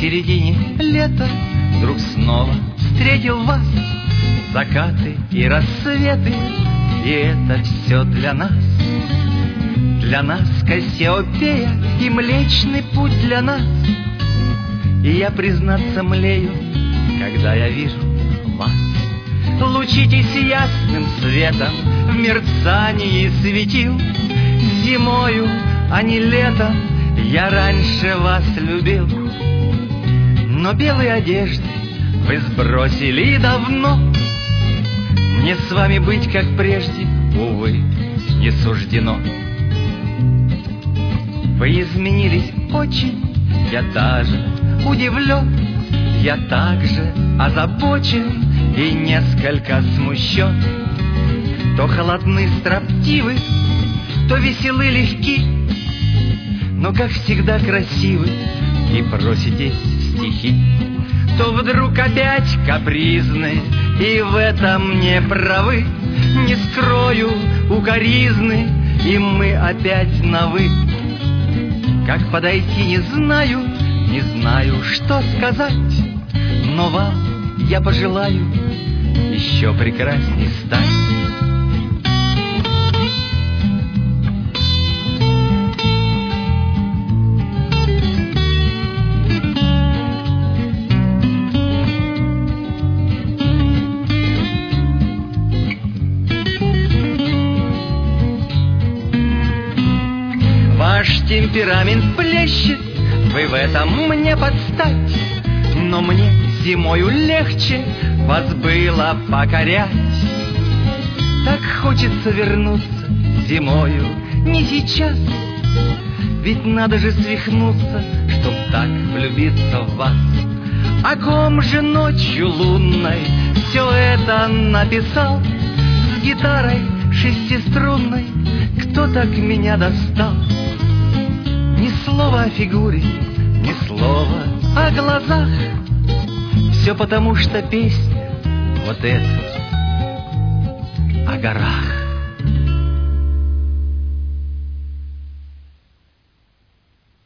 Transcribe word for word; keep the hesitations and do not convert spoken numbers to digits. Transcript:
середине лета вдруг снова встретил вас. Закаты и рассветы, и это все для нас. Для нас Кассиопея и Млечный Путь для нас. И я, признаться, млею, когда я вижу вас. Лучитесь ясным светом в мерцании светил. Зимою, а не летом, я раньше вас любил. Но белые одежды вы сбросили давно. Мне с вами быть, как прежде, увы, не суждено. Вы изменились очень, я даже удивлен. Я также озабочен и несколько смущен. То холодны строптивы, то веселы легки, но, как всегда, красивы и проситесь в стихи. То вдруг опять капризны, и в этом не правы. Не скрою укоризны, и мы опять на «вы». Как подойти, не знаю, не знаю, что сказать, но вам я пожелаю еще прекрасней стать. Ваш темперамент плещет, вы в этом мне подстать. Но мне зимою легче вас было покорять. Так хочется вернуться зимою, не сейчас. Ведь надо же свихнуться, чтоб так влюбиться в вас. О ком же ночью лунной все это написал? С гитарой шестиструнной кто так меня достал? Ни слова о фигуре, ни слова о глазах. Все потому, что песня вот эта о горах.